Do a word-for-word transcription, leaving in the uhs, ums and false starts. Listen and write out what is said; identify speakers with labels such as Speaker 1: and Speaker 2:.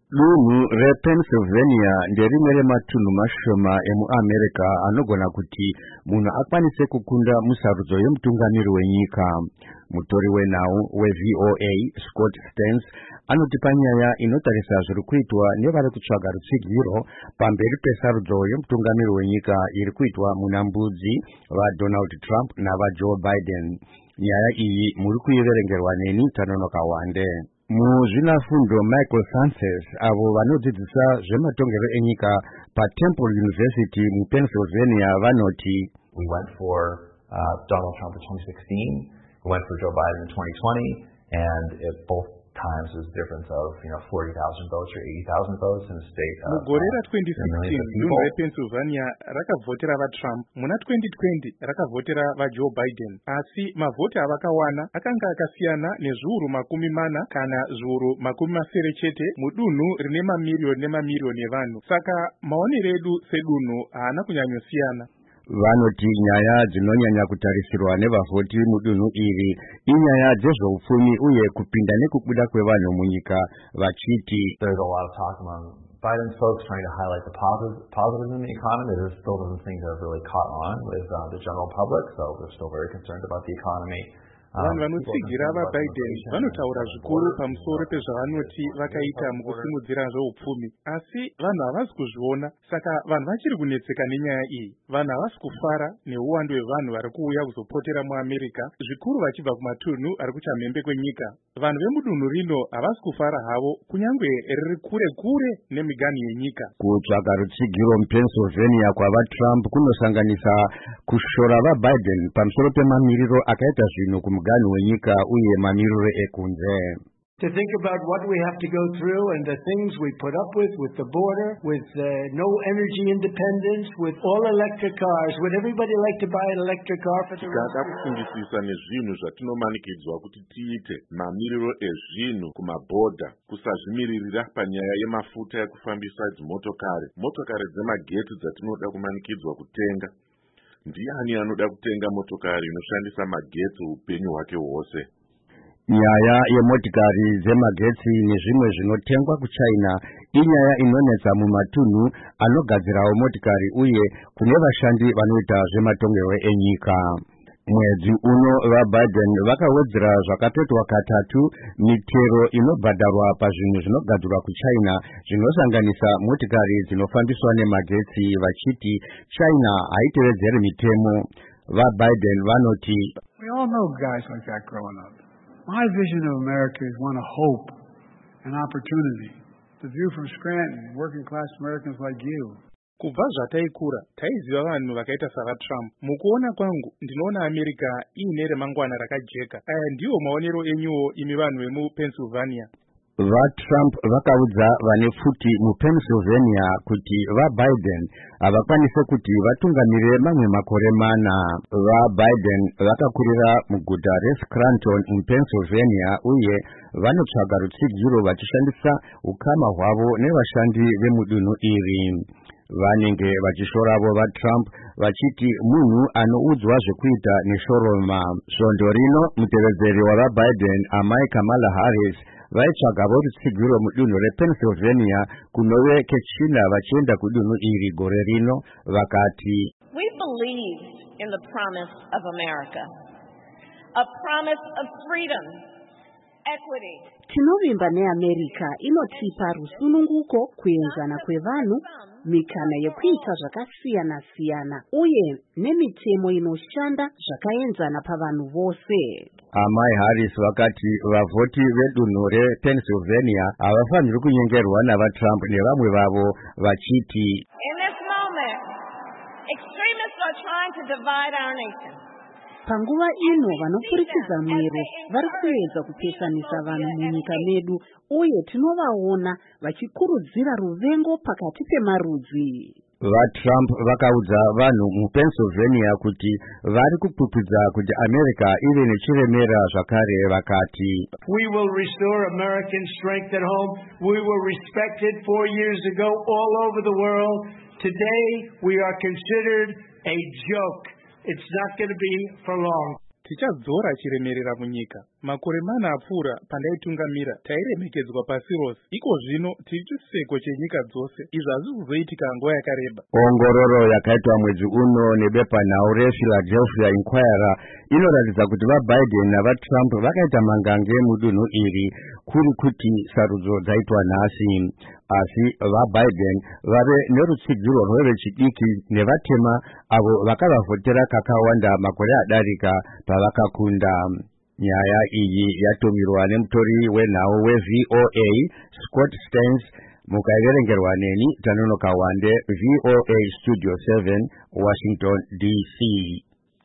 Speaker 1: Lungu re Pennsylvania nderimwe rematunu mashoma emu America anogona kuti munhu akwanise kukunda musarudzo yemutungamiri wenyika. Mutori wenhau we-V O A Scott Stearns anoti panyaya inotarisa zviri kuitwa nevari kutsvaga rutsigiro pamberi pesarudzo yemutungamiri wenyika iri kuitwa muna mbudzi vaDonald Trump navaJoe Biden. Nyaya iyi muri kuiverengerwa neni Tanonoka Wande. Muzvinafundo Michael Sanchez avo vanodzidzisa zvematongero enyika paTemple University muPennsylvania vanoti
Speaker 2: we went for uh, Donald Trump in twenty sixteen, we went for Joe Biden in twenty twenty, and it both times was a difference of, you know, forty thousand votes or eighty thousand votes in a state of
Speaker 3: Mugorera twenty sixteen, dunhu rePennsylvania rakavhotera vaTrump, muna twenty twenty rakavhotera vaJoe Biden, asi mavhoti avakawana akanga akasiyana nezviuru makumi mana kana zviuru makumi masere chete mudunhu rine mamiliyoni nemamiliyoni evanhu. Saka maonero edu sedunhu haana kunyanyosiyana.
Speaker 1: Vanoti nyaya dzinonyanya kutarisirwa nevavhoti mudunhu iri inyaya dzezveupfumi uye kupinda nekubuda kwevanhu munyika vachiti
Speaker 2: there's a lot of talk among Biden's folks trying to highlight the positive, positives in the economy. There still doesn't seem to have really caught on with uh, the general public, so they're still very concerned about the economy.
Speaker 3: Vanhu vanotsigira vaBiden vanotaura zvikuru pamusoro pezvavanoti vakaita mukusimudzira zveupfumi, asi vanhu havasi kuzviona. Saka vanhu vachiri kunetseka nenyaya iyi. Vanhu havasi kufara neuwandu hwevanhu vari kuuya kuzopotera muAmerica, zvikuru vachibva kumatunhu ari kuchamhembe kwenyika. Vanhu vemudunhu rino havasi kufara havo, kunyangwe riri kure kure nemiganhu yenyika.
Speaker 1: Kutsvaga rutsigiro muPennsylvania kwavaTrump kunosanganisa kushora vaBiden pamusoro pemamiriro akaita zvinhu muganhu wenyika uye mamiriro ekunze.
Speaker 4: To think about what we have to go through and the things we put up with, with the border, with uh, no energy independence, with all electric cars. Would everybody like to buy an electric car for the rest of the year?
Speaker 5: Kufungisisa nezvinhu zvatinomanikidzwa kuti tiite, mamiriro ezvinhu kumabhodha, kusazvimiririra panyaya yemafuta ekufambisa dzimotokari, motokari dzemagetsi dzatinoda kumanikidzwa kutenga. Ndiani anoda kutenga motokari inoshandisa magetsi upenyu hwake hwose?
Speaker 1: Nyaya yemotikari dzemagetsi nezvimwe zvinotengwa kuChina inyaya inonetsa mumatunhu anogadzirawo motikari uye kune vashandi vanoita zvematongero enyika. Mwedzi uno vaBiden vakawedzera zvakapetwa katatu mitero inobhadharwa pazvinhu zvinogadzirwa kuChina zvinosanganisa motikari dzinofambiswa nemagetsi vachiti China haitevedzeri mitemo. VaBiden vanoti
Speaker 6: we all know guys like that growing up. My vision of America is one of hope and opportunity. The view from Scranton, working class Americans like you.
Speaker 3: Kubva zvataikura taiziva vanhu vakaita savaTrump. Mukuona kwangu ndinoona America iine remangwana rakajeka. Aya ndiwo maonero enyuwo imi vanhu vemuPennsylvania.
Speaker 1: VaTrump vakaudza vane futi muPennsylvania kuti vaBiden havakwanise kuti vatungamirire mamwe makore mana. VaBiden vakakurira muguta reScranton muPennsylvania uye vanotsvaga rutsigiro vachishandisa ukama hwavo nevashandi vemudunhu iri. Vanenge vachishoravo vaTrump vachiti munhu anoudzwa zvekuita neshoroma. Svondo rino mutevedzeri wavaBiden amai Kamala Harris vaitsvagavo rutsigiro mudunhu rePennsylvania kunove kechina vachienda kudunhu iri gore rino vakati
Speaker 7: we believe in the promise of America, a promise of freedom, equity.
Speaker 8: Tinovimba neAmerica inotipa rusununguko, kuenzana kwevanhu, mikana yekuita zvakasiyana siyana uye nemitemo inoshanda zvakaenzana pavanhu vose.
Speaker 1: Amai Harris vakati vavhoti vedunhu rePennsylvania havafaniri kunyengerwa navaTrump nevamwe vavo vachiti
Speaker 7: in this moment extremists are trying to divide our nation.
Speaker 8: Panguva ino vanopurikidza mwero vari kuedza kupesanisa vanhu munyika medu uye tinovaona vachikurudzira ruvengo pakati pemarudzi.
Speaker 1: VaTrump vakaudza vanhu muPennsylvania kuti vari kupupidza kuti America ive nechiremera zvakare vakati
Speaker 4: we will restore American strength at home. We were respected four years ago all over the world. Today we are considered a joke. It's not going to be for long.
Speaker 3: tichadzora chiremerera munyika. Makore mana apfuura pandaitungamira tairemekedzwa pasi rose. Iko zvino tiri chiseko chenyika dzose. Izvi hazvisi kuzoitika nguva yakareba.
Speaker 1: Ongororo yakaitwa mwedzi uno nebepanhau rePhiladelphia Inquirer inoratidza kuti vaBiden navaTrump vakaita mangange mudunhu iri kuri kuti sarudzo dzaitwa nhasi. Asi vaBiden vave nerutsigiro rwevechidiki nevatema avo vakavavhotera kakawanda makore adarika pavakakunda. Nyaya iyi yatumirwa nemutori wenhau weV O A Scott Stearns, mukaiverengerwa neni Tanonoka Wande, V O A Studio seven, Washington D C.